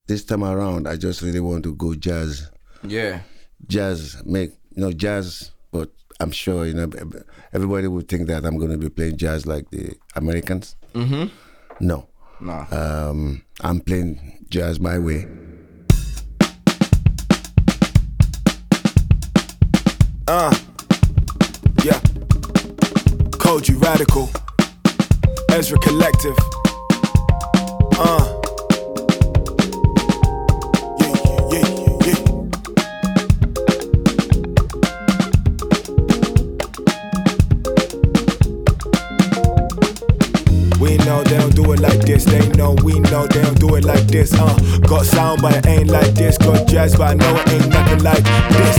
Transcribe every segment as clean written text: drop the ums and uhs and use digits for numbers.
this time around, I just really want to go jazz. Yeah. Jazz, jazz, but I'm sure, everybody would think that I'm going to be playing jazz like the Americans. Mm-hmm. No. Nah. I'm playing jazz my way. Yeah. Koji Radical. Ezra Collective. We know they don't do it like this. They know we know they don't do it like this. Got sound but it ain't like this. Got jazz but I know it ain't nothing like this.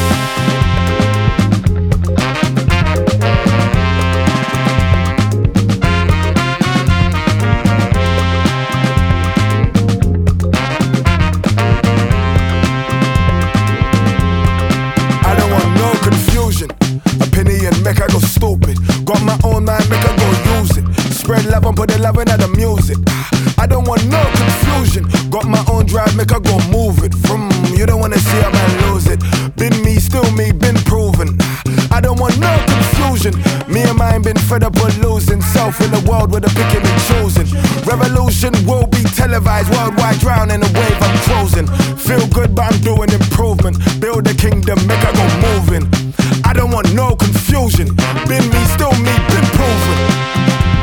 I don't want no confusion. Opinion make I go stupid. Got my own mind, make I go use it. Spread love and put the love into the music. I don't want no confusion. Got my own drive, make I go move it. From you don't wanna see a man lose it. Been me, still me, been proven. I don't want no confusion. Me and mine been fed up with losing. Self in the world with the picking and choosing. Revolution will be televised worldwide. Drown in a wave I'm frozen. Feel good but I'm doing improvement. Build a kingdom, make I go moving. I don't want no confusion. Been me, still me, been proven.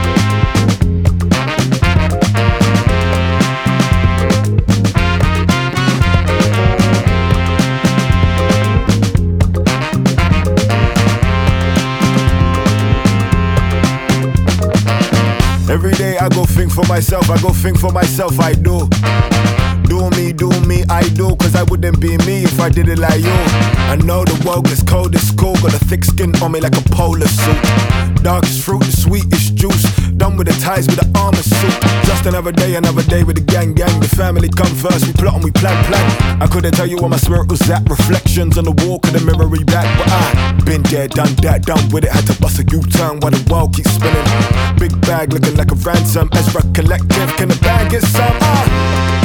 Every day I go think for myself, I do. Do me, I do. Cause I wouldn't be me if I did it like you. I know the world gets cold, it's cool. Got a thick skin on me like a polar suit. Darkest fruit, the sweetest juice. Done with the ties with the armor suit. Just another day with the gang. The family come first, we plot and we plan. I couldn't tell you where my spirit was at. Reflections on the wall, could the mirror back. But I been there, done that, done with it. Had to bust a U-turn while the world keeps spinning. Big bag looking like a ransom. Ezra Collective, can the bag get some?